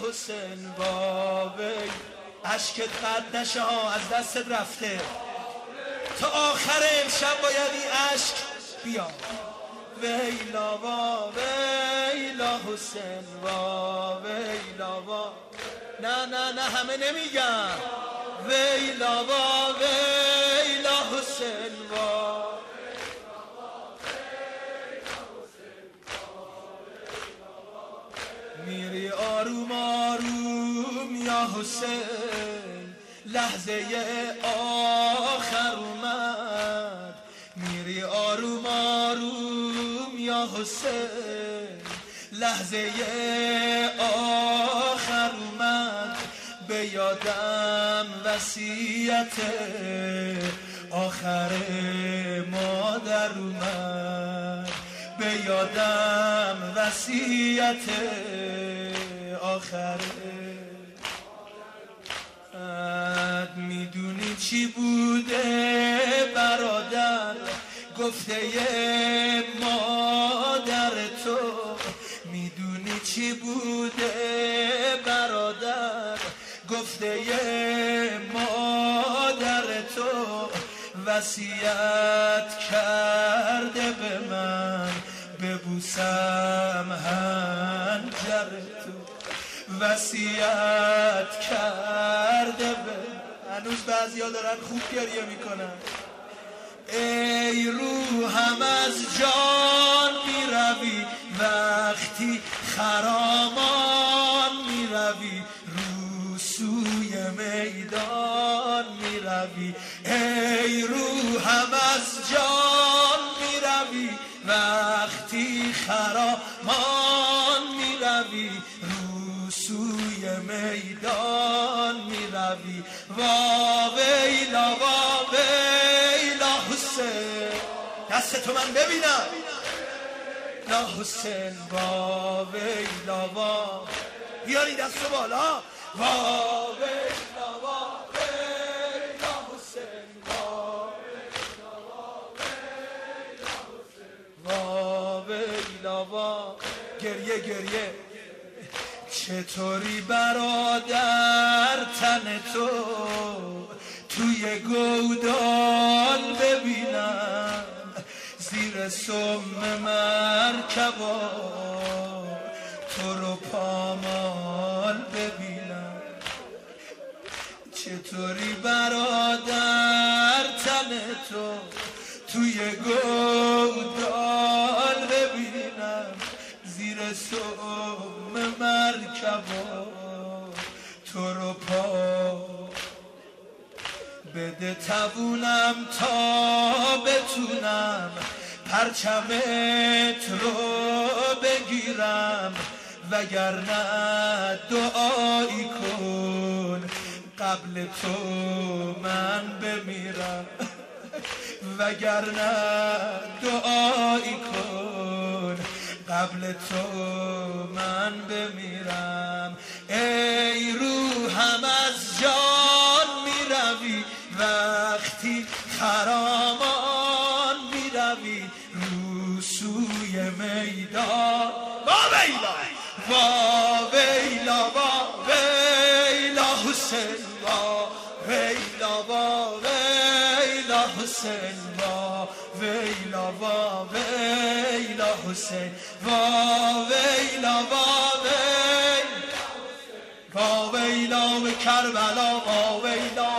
حسین وای عشقت قد نشه ها، از دستت رفته. تا آخر امشب باید این عشق بیا. ویلا ویلا حسین ویلا نه نه نه همه نمیگم. ویلا ویلا حسین میری آروم آروم یا حسین، لحظه آخر اومد. میری آروم آروم یا حسین، لحظه آخر اومد. به یادم وصیت آخر مادر اومد. به یادم وصیت آخر. میدونی چی بوده برادر گفته مادر تو؟ میدونی چی بوده برادر گفته مادر تو؟ وصیت کرده به من ببوسم حنجر تو. وصیت کرده به هنوز بعضیا دارن خوب گریه میکنن. ای روحم از جان میروی وقتی خرامان میروی، رو سوی میدان میروی. ای روحم از جان میروی وقتی خرامان میروی، رو سوی میدان میروی. ویلا ویلا حسین، دست تو من ببینم. لا حسین ویلا بیاری دستو بالا. ویلا ویلا حسین ویلا گریه گریه. چطوری برادر تن تو توی گودال ببینم، زیر سم مرکبا تو رو پامال ببینم. چطوری برادر تن تو توی گودال ببینم، زیر سم مرکبا تو رو پا بده توونم تا بتونم پرچمت رو بگیرم. وگرنه دعایی کن قبل تو من بمیرم. وگرنه دعایی کن قبل تو من بمیرم. ای روحم از جان میروی وقتی خرامان میروی، رو سوی میدان. ویلا ویلا حسین ویلا ویلا حسین ویلا ویلا حسین ویلا ویلا کربلا ویلا